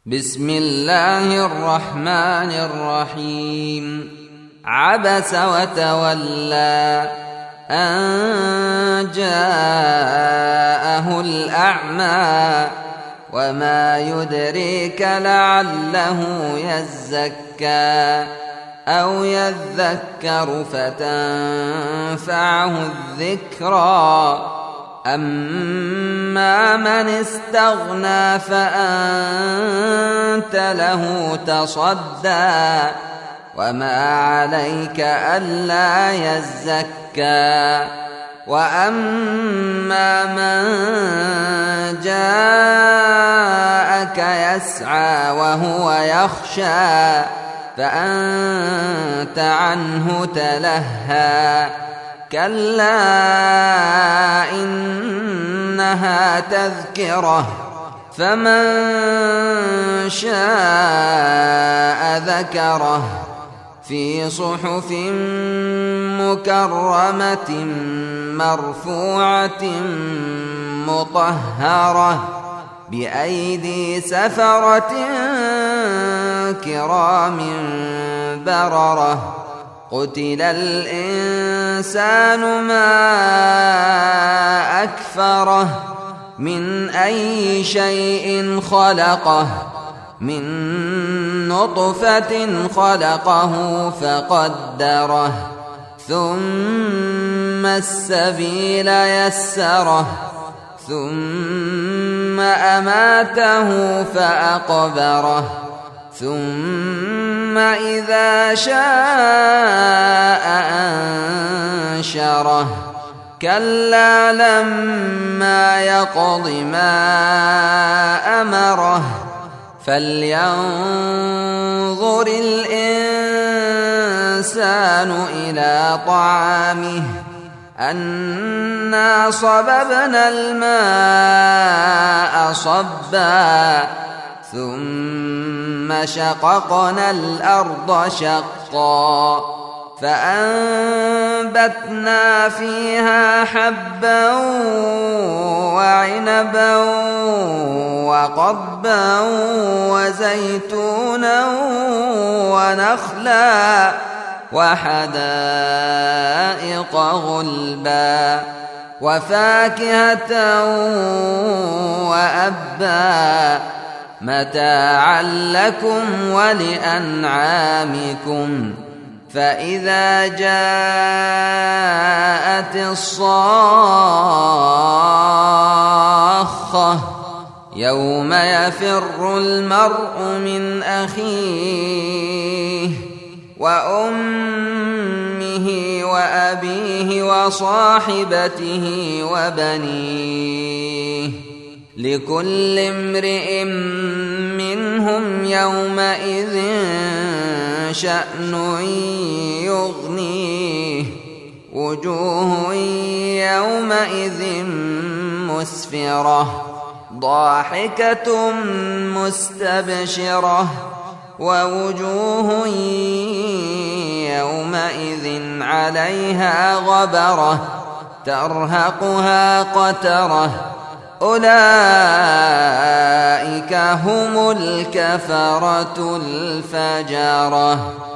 بسم الله الرحمن الرحيم. عبس وتولى أن جاءه الأعمى وما يدريك لعله يزكى أو يذكر فتنفعه الذكرى. أما من استغنى فأنت له تصدى وما عليك ألا يزكى. وأما من جاءك يسعى وهو يخشى فأنت عنه تلهى. كلا إنها تذكرة فمن شاء ذكره في صحف مكرمة مرفوعة مطهرة بأيدي سفرة كرام بررة. قتل الإنسان ما أكفره من أي شيء خلقه من نطفة خلقه فقدره ثم السبيل يسره ثم أماته فأقبره ثم إذا شاء أنشره. كلا لما يقض ما أمره فلينظر الإنسان إلى طعامه أنا صببنا الماء صبا ثم شققنا الأرض شقا فأنبتنا فيها حبا وعنبا وقضبا وزيتونا ونخلا وحدائق غلبا وفاكهة وأبا متاعا لكم ولأنعامكم. فإذا جاءت الصاخة يوم يفر المرء من أخيه وأمه وأبيه وصاحبته وبنيه لكل امرئ منهم يومئذ شأن يغنيه. وجوه يومئذ مسفرة ضاحكة مستبشرة ووجوه يومئذ عليها غبرة ترهقها قترة. أولئك هم الكفرة الفجرة.